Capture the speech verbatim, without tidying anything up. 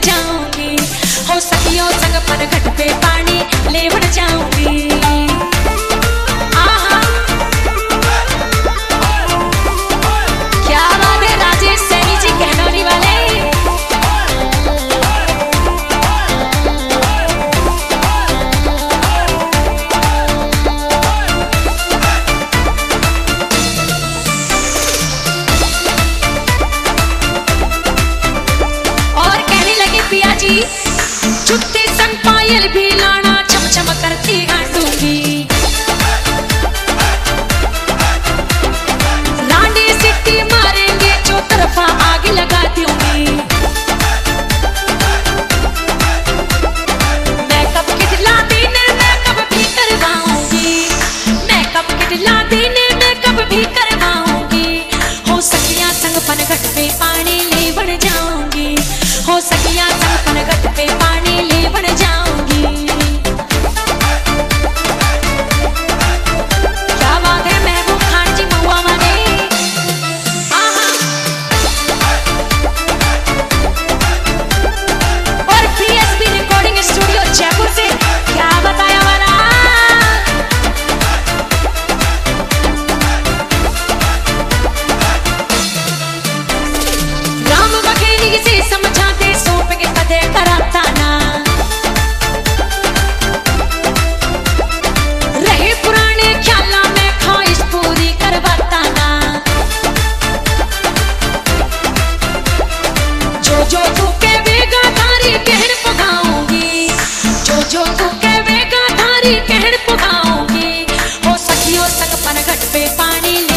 जाऊंगी, हो सखियों संग पनघट पे पानी लेवण जाऊंगी। क्या बात है राजेश सैनी जी कहनौली वाले। जुत्ते संग पायल भी लाना चम चम करती गांडूंगी। लांडी सिटी मारेंगे जो तरफा आग लगा दूंगी। मेकअप किट ला देने मेकअप भी करवाऊंगी, मेकअप किट ला देने मेकअप भी करवाऊंगी। हो सखियां संग पनघट पे पानी लेवण जाऊंगी, हो सखियां संग पनघट पे पानी लेवण जाऊंगी। क्या बात है महबूब खान जी महुआ वाले। और पीएसबी रिकॉर्डिंग स्टूडियो जयपुर से क्या बताया वाला। राम बघेली से समझाते सौंप के पदे कराता ना, रहे पुराने ख्याला में ख्वाहिश पूरी करवाता ना। जो जो तू के वेगा धारी कहन पगाऊंगी, जो जो तू के वेगा धारी कहन पगाऊंगी। हो सखियों संग पनघट पे पानी